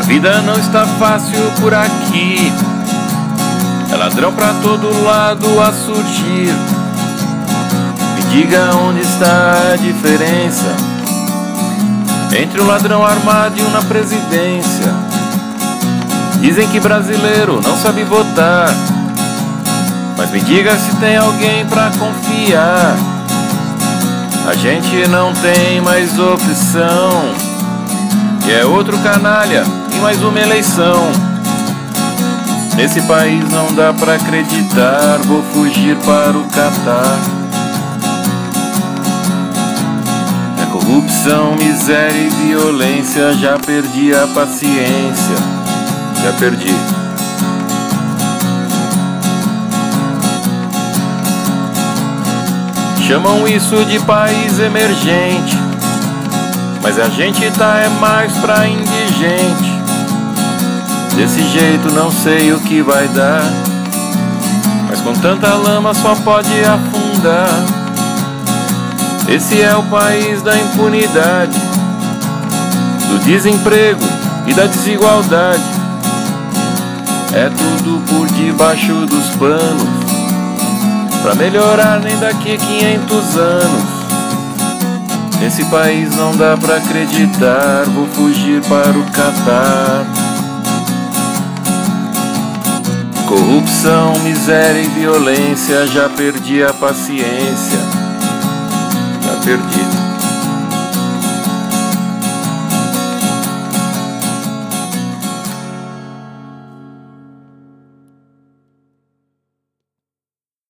vida não está fácil por aqui. É ladrão pra todo lado a surgir. Me diga onde está a diferença entre um ladrão armado e um na presidência. Dizem que brasileiro não sabe votar, mas me diga se tem alguém pra confiar. A gente não tem mais opção, e é outro canalha em mais uma eleição. Nesse país não dá pra acreditar, vou fugir para o Catar. É corrupção, miséria e violência, já perdi a paciência, já perdi. Chamam isso de país emergente, mas a gente tá é mais pra indigente. Desse jeito não sei o que vai dar, mas com tanta lama só pode afundar. Esse é o país da impunidade, do desemprego e da desigualdade. É tudo por debaixo dos panos, pra melhorar nem daqui 500 anos. Nesse país não dá pra acreditar, vou fugir para o Catar. Corrupção, miséria e violência, já perdi a paciência, já perdi.